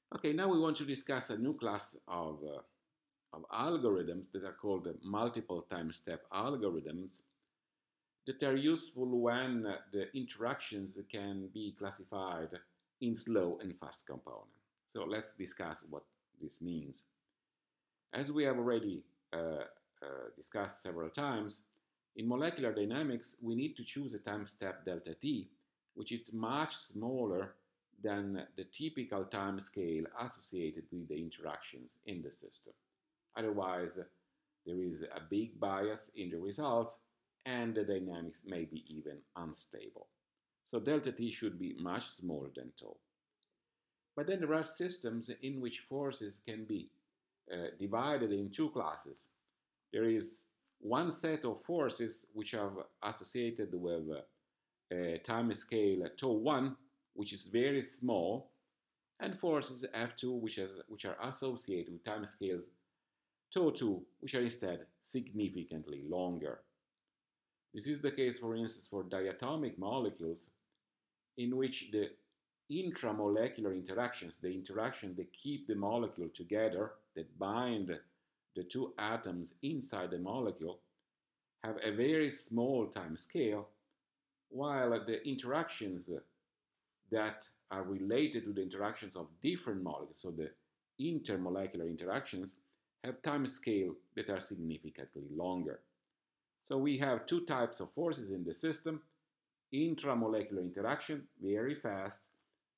Okay, now we want to discuss a new class of algorithms that are called multiple time step algorithms that are useful when the interactions can be classified in slow and fast component. So let's discuss what this means. As we have already discussed several times, in molecular dynamics, we need to choose a time step delta t, which is much smaller than the typical time scale associated with the interactions in the system. Otherwise, there is a big bias in the results and the dynamics may be even unstable. So delta t should be much smaller than tau. But then there are systems in which forces can be divided in two classes. There is one set of forces which are associated with a time scale tau 1, which is very small, and forces F2, which are associated with time scales tau 2, which are instead significantly longer. This is the case, for instance, for diatomic molecules, in which the intramolecular interactions, the interaction that keep the molecule together, that bind the two atoms inside the molecule, have a very small time scale, while the interactions that are related to the interactions of different molecules, so the intermolecular interactions, have time scale that are significantly longer. So we have two types of forces in the system: intramolecular interaction, very fast;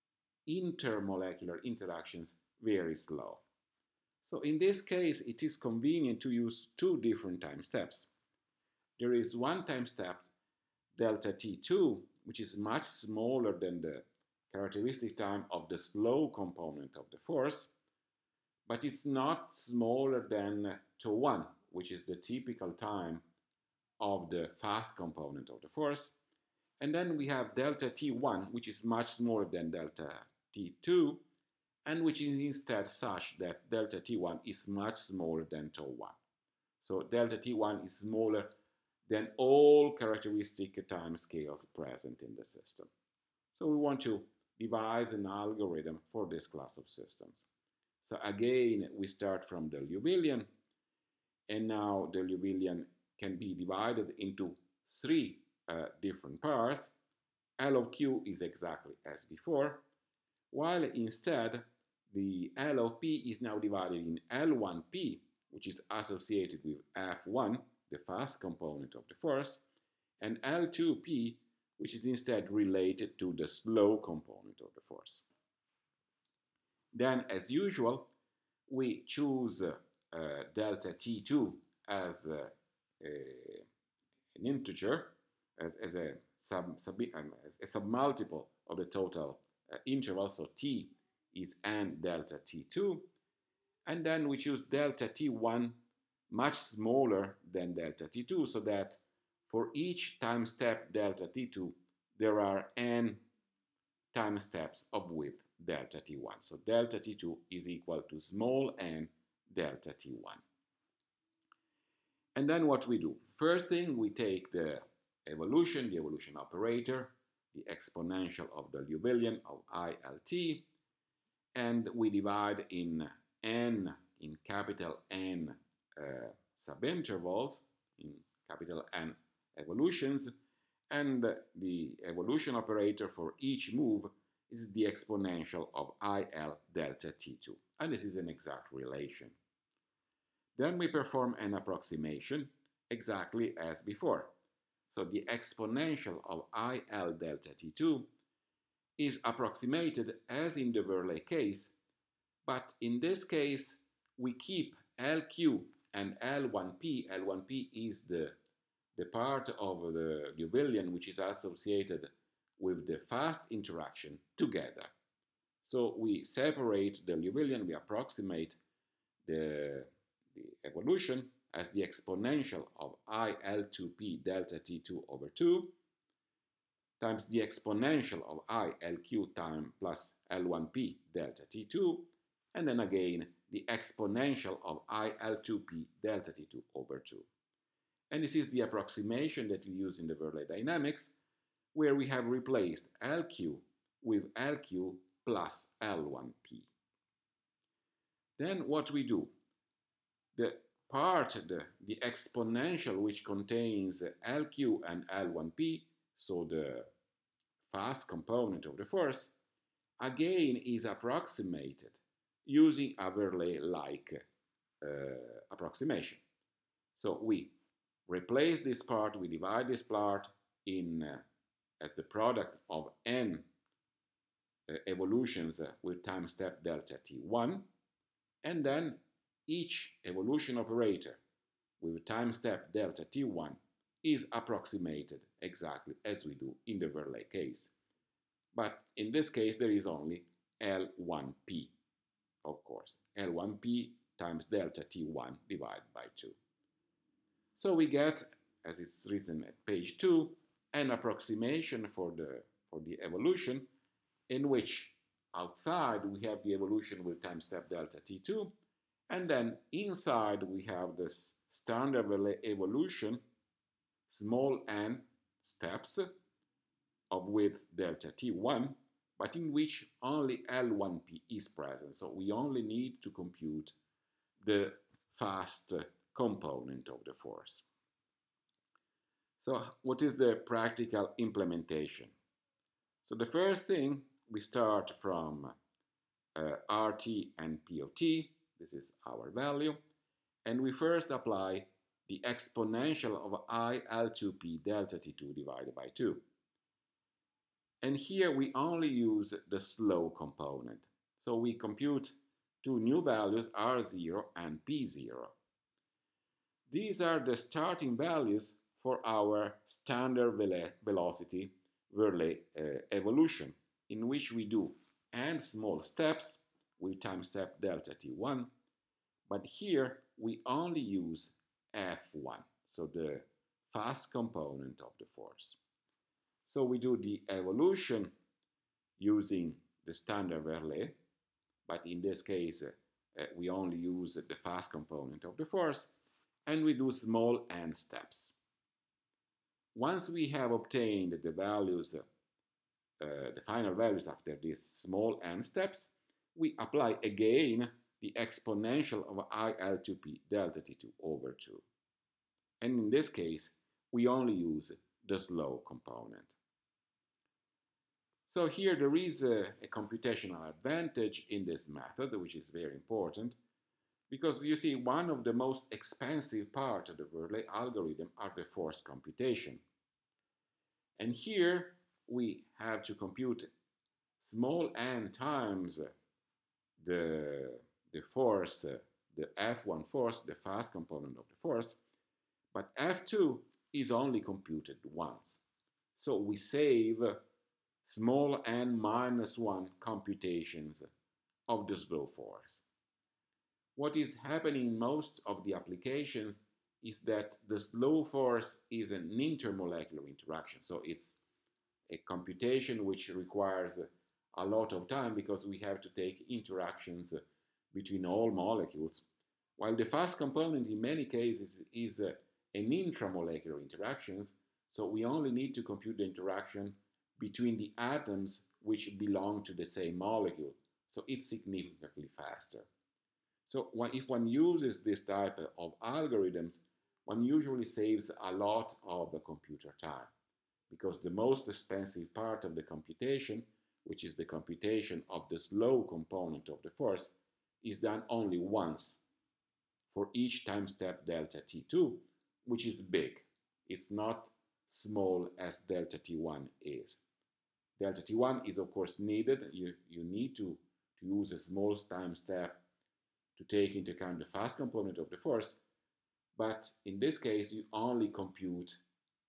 intermolecular interactions, very slow. So in this case, it is convenient to use two different time steps. There is one time step, delta t2, which is much smaller than the characteristic time of the slow component of the force, but it's not smaller than tau 1, which is the typical time of the fast component of the force. And then we have delta t1, which is much smaller than delta t2, and which is instead such that delta t1 is much smaller than tau 1. So delta t1 is smaller than all characteristic time scales present in the system. So we want to devise an algorithm for this class of systems. So again, we start from the Liouvillean, and now the Liouvillean can be divided into three different parts. L of Q is exactly as before, while instead the L of P is now divided in L1P, which is associated with F1, the fast component of the force, and L2P, which is instead related to the slow component of the force. Then, as usual, we choose delta T2 as an integer, as a submultiple of the total interval, so T is n delta T2, and then we choose delta T1 much smaller than delta T2, so that for each time step delta T2, there are n time steps of width delta T1. So delta T2 is equal to small n delta T1. And then what we do? First thing, we take the evolution operator, the exponential of the Liouvillean of ILT, and we divide in n, in capital N subintervals, in capital N evolutions, and the evolution operator for each move is the exponential of IL delta T2, and this is an exact relation. Then we perform an approximation exactly as before. So the exponential of IL delta T2 is approximated as in the Verlet case, but in this case we keep LQ and L1P. L1P is the part of the Liouvillean which is associated with the fast interaction together. So we separate the Liouvillean, we approximate the evolution as the exponential of IL2P delta T2 over 2 times the exponential of ILQ time plus L1P delta T2, and then again the exponential of IL2P delta T2 over 2. And this is the approximation that we use in the Verlet dynamics, where we have replaced LQ with LQ plus L1P. Then what we do, the part, the exponential which contains LQ and L1P, so the fast component of the force, again is approximated using a Verlet-like approximation. So we replace this part, we divide this part in as the product of n evolutions with time step delta t1, and then each evolution operator with time step delta t1 is approximated exactly as we do in the Verlet case. But in this case, there is only L1p, of course. L1p times delta t1 divided by 2. So we get, as it's written at page 2, an approximation for the evolution in which outside we have the evolution with time step delta t2, and then inside we have this standard evolution, small n steps of width delta t1, but in which only L1p is present. So we only need to compute the fast component of the force. So what is the practical implementation? So the first thing, we start from RT and P of t. This is our value. And we first apply the exponential of I L2P delta T2 divided by 2. And here we only use the slow component. So we compute two new values, R0 and P0. These are the starting values for our standard velocity Verlet evolution, in which we do n small steps with time step delta t1, but here we only use F1, so the fast component of the force. So we do the evolution using the standard Verlet, but in this case we only use the fast component of the force, and we do small n steps. Once we have obtained the values, the final values after these small n steps, we apply again the exponential of IL2P delta T2 over 2. And in this case, we only use the slow component. So here there is a computational advantage in this method, which is very important, because you see one of the most expensive parts of the Verlet algorithm are the force computation. And here we have to compute small n times the force, the F1 force, the fast component of the force, but F2 is only computed once. So we save small n minus 1 computations of the slow force. What is happening in most of the applications is that the slow force is an intermolecular interaction. So it's a computation which requires a lot of time because we have to take interactions between all molecules, while the fast component in many cases is an intramolecular interaction, so we only need to compute the interaction between the atoms which belong to the same molecule, so it's significantly faster. So if one uses this type of algorithms, one usually saves a lot of the computer time, because the most expensive part of the computation, which is the computation of the slow component of the force, is done only once for each time step delta t2, which is big. It's not small as delta t1 is. Delta t1 is of course needed. You need to use a small time step to take into account the fast component of the force, but in this case you only compute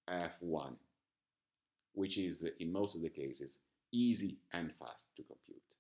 F1, which is in most of the cases easy and fast to compute.